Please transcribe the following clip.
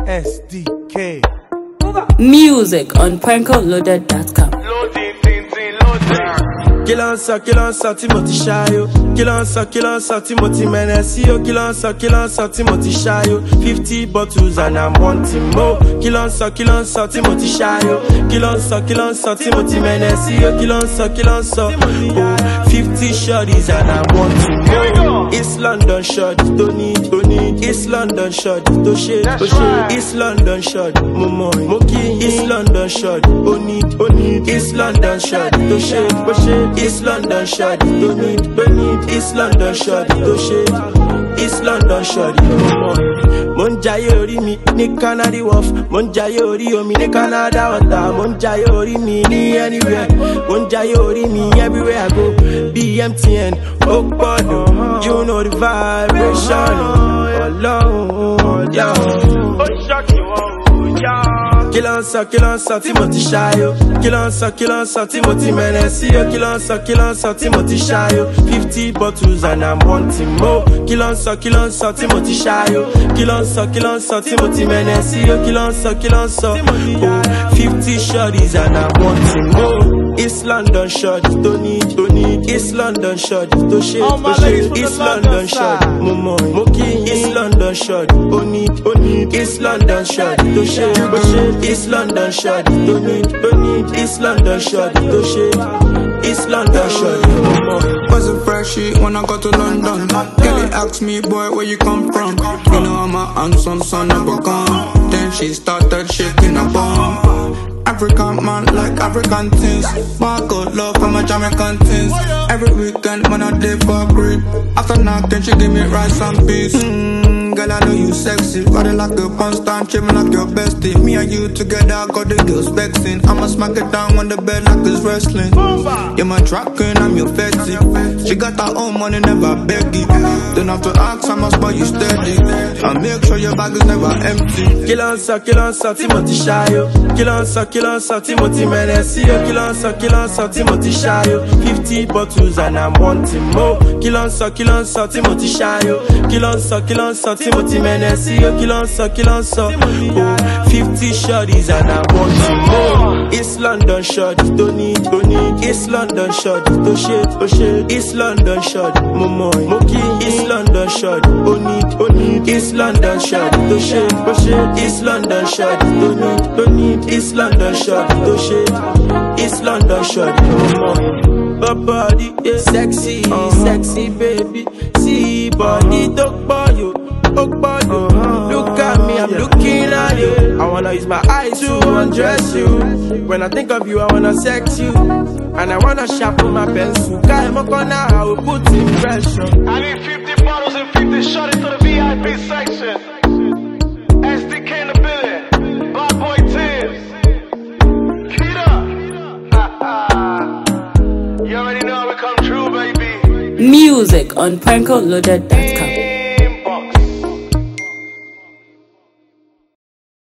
SDK. Music on prankoloaded.com. Kill on so Timothy Shayo. Kill on so Timothy Menesio. Kill on so Timothy Shayo. 50 bottles and I'm wanting more. Kill on so Timothy Shayo. Kill on so Timothy Menesio. Kill on so 50 shorties and I'm wanting more. East London short, don't need. East London short, don't shade. East London short, Moki. East London short, don't need. East London short, don't shade. East London short, don't need. East London short, don't shade. East London short, Monjaye ori mi ni Canary Wharf. Monjaye ori omi ni Canada water. Monjaye ori mi ni anywhere. Monjaye ori mi everywhere I go. BMTN, Okpodo, you know the vibration. Alone, yeah. Kill on so Timothy Shayo. Kill on so Timothy Menesio. Kill on so Timothy Shayo. 50 bottles and I'm wanting more. Kill on so Timothy Shayo. Kill on so Timothy Menesio. Kill on so 50 shorties and I'm wanting more. East London short, don't need. East London short, don't shade. East London short, Moki. East London short, don't need. East London short, don't shade. East London short, don't need. East London short, don't shade. East London short, wasn't freshy when I got to London. Kelly asked me, boy, where you come from? You know I'm a handsome son of a gun. Then she started shaking her bum. African man like African things. But I got love from my Jamaican things. Every weekend man I day for grip. After knocking she give me rice and peas. Girl I know you sexy. Got it like a constant chillin' like your bestie. Me and you together got the girls vexing. I'ma smack it down on the bed like it's wrestling. You're my track queen, I'm your fatty. She got her own money, never beg it. Don't have to ask, I must buy you steady. And make sure your bag is never empty. Kill on so Timothy Shayo. Kill on so Timothy Menesio. Kill on so Timothy Shayo. 50 bottles and I'm wanting more. Kill on so Timothy Shayo. Kill on so Timothy Menesio. Kill on so 50 shorties and I'm wanting more. East London short, don't need. East London short, don't shade. East London short, Moki. East London short, don't need. East London short, don't shade. East London short, don't need. East London short, don't shade. East London short, body, yeah. Sexy baby. See body, dog boy, Look at me, I'm looking at you. I wanna use my eyes to undress you. When I think of you, I wanna sex you. And I wanna sharpen my pencil. Guy, my corner, I will put in pressure. I need 50 bottles and 50 shorties to the VIP section. SDK in the building. Bad boy Tibbs. Kita. You already know how we come true, baby. Music on prankoloaded.com.